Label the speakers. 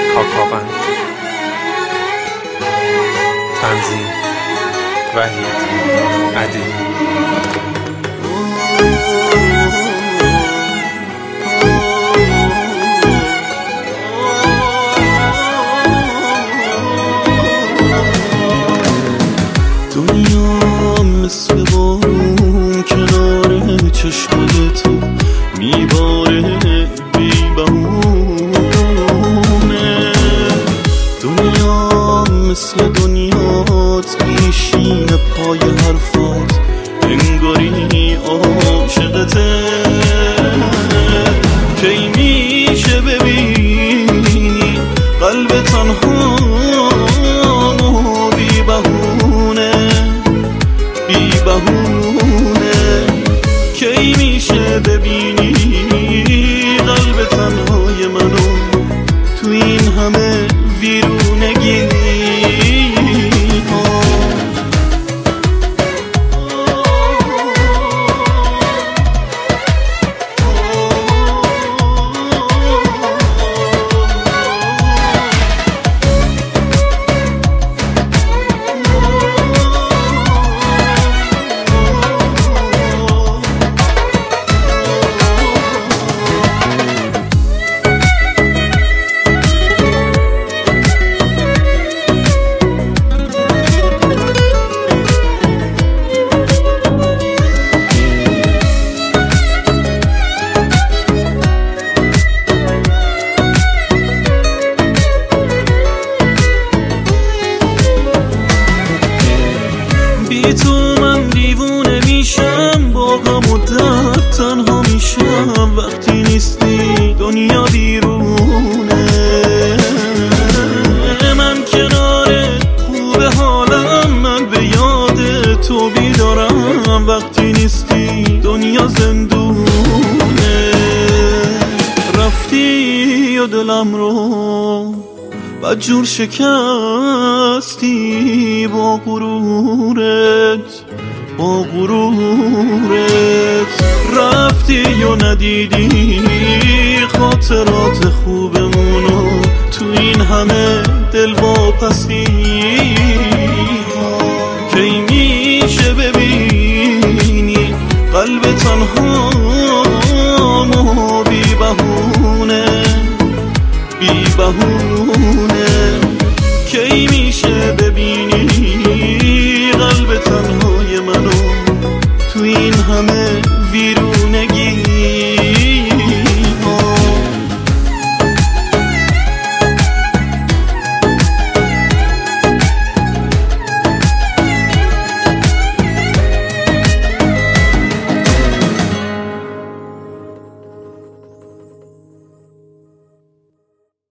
Speaker 1: کاکاوند. تنظیم وحید عدی.
Speaker 2: دنیا مثل بارون کنار چشمای تو میباره بی بهونه. دنیا مثل دنیات میشینه پای حرفات، انگاری عاشقته. کی میشه ببینی قلب تنها بی بهونه، بی بهونه. کی میشه ببینی قلب تنهای منو تو این همه ویرونگی. بی تو من دیوونه میشم، با غم و درد تنها میشم. وقتی نیستی دنیا بیرونه، من کنارت خوبه حالم، من به یاد تو بیدارم. وقتی نیستی دنیا زندونه. رفتی و دلم رو بدجور شکستی با غرورت، با غرورت. رفتی و ندیدی خاطرات خوبمونو تو این همه دل واپسی. کی میشه ببینی قلب تنها بی بهونه، بی بهونه.